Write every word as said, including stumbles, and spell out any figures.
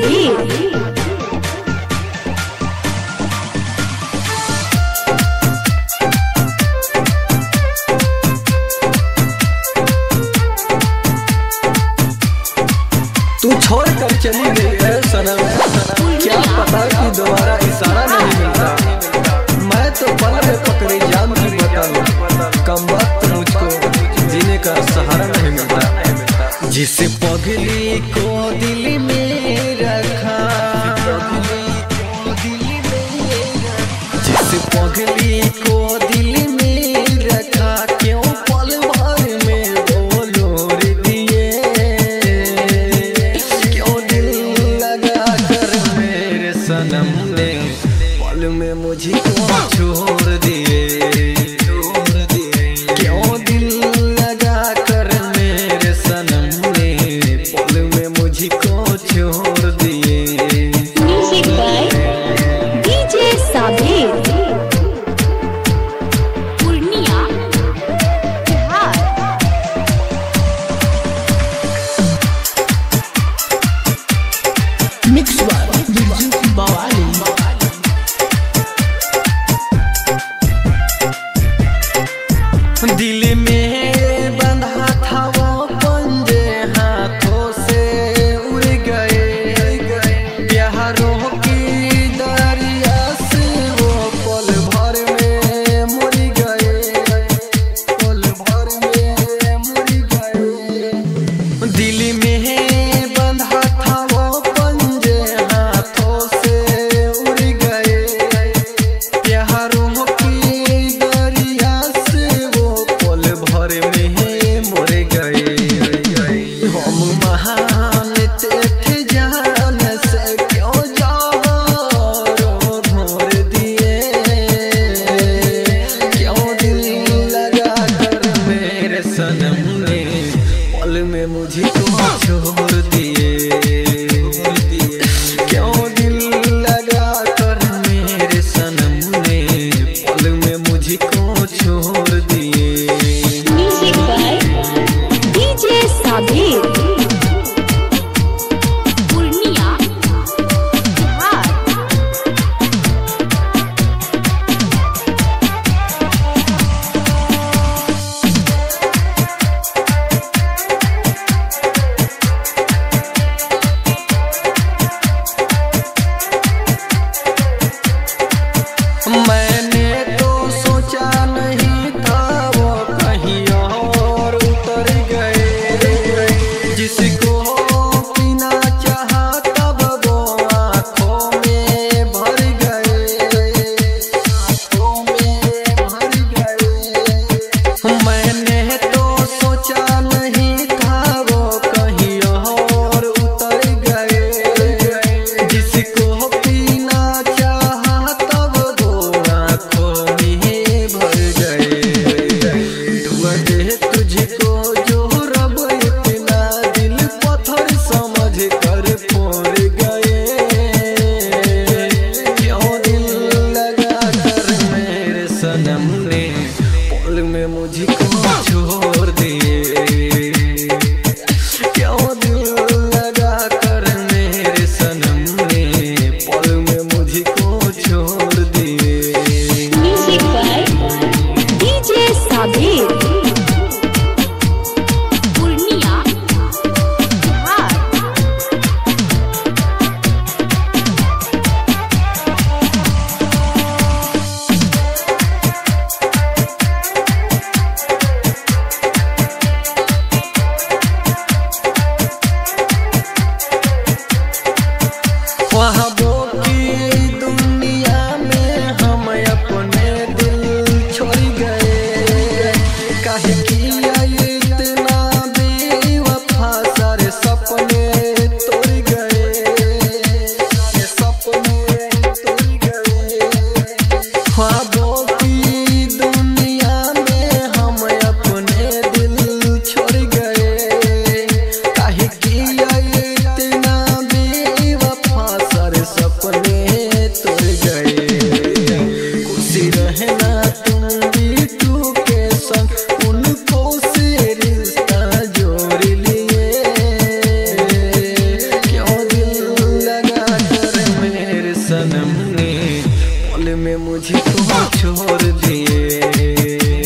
साबिर। तू छोड़ कर चली गई है सनम, क्या पता कि दोबारा इशारा नहीं मिलता। मैं तो पल में पकड़ी जाम की बताऊं, कम वक्त मुझको जीने का सहारा नहीं मिलता। जिस पगली को दिल में रखा, जिस पगली को दिल में रखा, क्यों पल भर में वो लोर दिए, क्यों दिल लगा कर मेरे सनम ने पल में मुझको छोड़ दिए, क्यों दिल लगा कर मेरे सनम ने पल में मुझको छोड़ दिए। Music by DJ Sabir. Purnia Bihar. Mix by Birju Bawali. दिल में बंधा था वो पंजे हाथों से उड़ गए, छोड़ दिए।